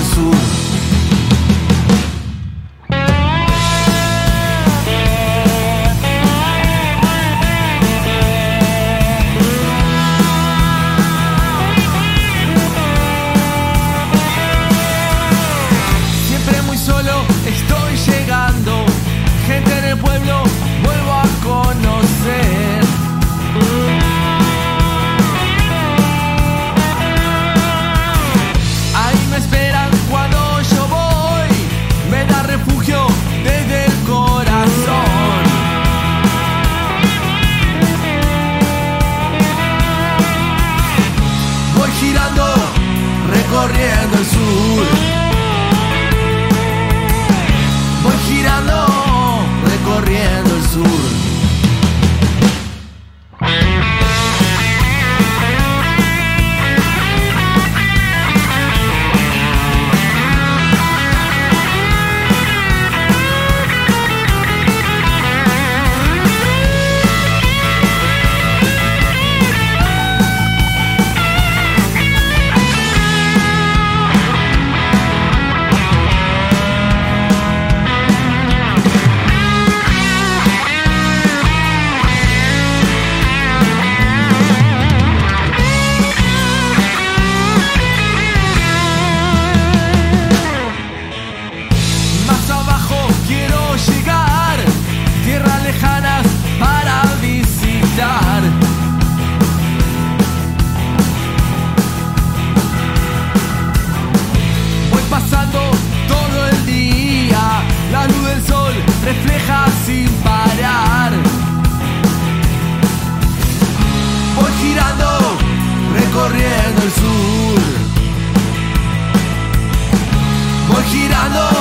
el sur. Siempre muy solo estoy llegando, gente en el pueblo vuelvo a conocer. Ahí me esperan cuando yo voy, me da refugio desde el corazón. Voy girando, recorriendo el sur. Voy girando, recorriendo el sur. Más abajo quiero llegar, tierras lejanas para visitar. Voy pasando todo el día, la luz del sol refleja sin parar. Voy girando, recorriendo el sur. Voy girando,